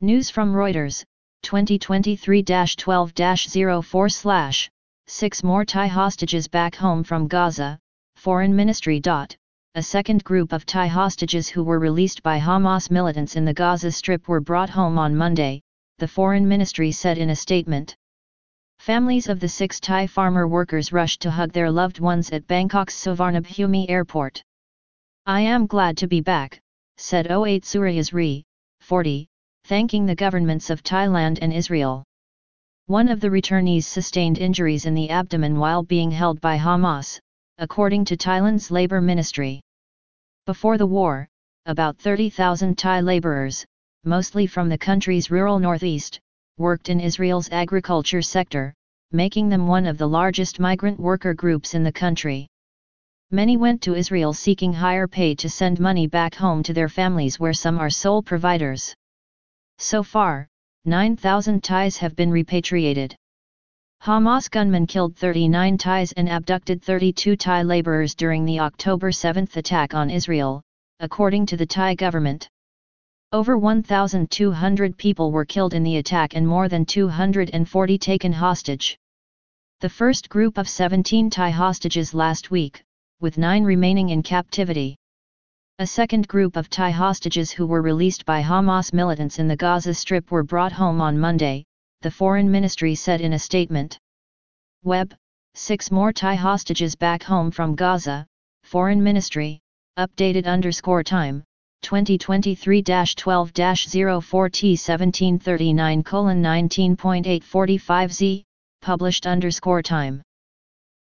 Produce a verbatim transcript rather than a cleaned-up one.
News from Reuters, twenty twenty-three dash twelve dash zero four slash six more Thai hostages back home from Gaza, Foreign Ministry. A second group of Thai hostages who were released by Hamas militants in the Gaza Strip were brought home on Monday, the Foreign Ministry said in a statement. Families of the six Thai farmer workers rushed to hug their loved ones at Bangkok's Suvarnabhumi airport. "I am glad to be back," said O eight Suryasri, forty, thanking the governments of Thailand and Israel. One of the returnees sustained injuries in the abdomen while being held by Hamas, according to Thailand's Labour Ministry. Before the war, about thirty thousand Thai labourers, mostly from the country's rural northeast, worked in Israel's agriculture sector, making them one of the largest migrant worker groups in the country. Many went to Israel seeking higher pay to send money back home to their families, where some are sole providers. So far, nine thousand Thais have been repatriated. Hamas gunmen killed thirty-nine Thais and abducted thirty-two Thai laborers during the October seventh attack on Israel, according to the Thai government. Over one thousand two hundred people were killed in the attack and more than two hundred forty taken hostage. The first group of seventeen Thai hostages last week, with nine remaining in captivity. A second group of Thai hostages who were released by Hamas militants in the Gaza Strip were brought home on Monday, the Foreign Ministry said in a statement. Web, six more Thai hostages back home from Gaza, Foreign Ministry, updated underscore time, twenty twenty-three dash twelve dash zero four T seventeen thirty-nine colon nineteen point eight forty-five Z, published underscore time.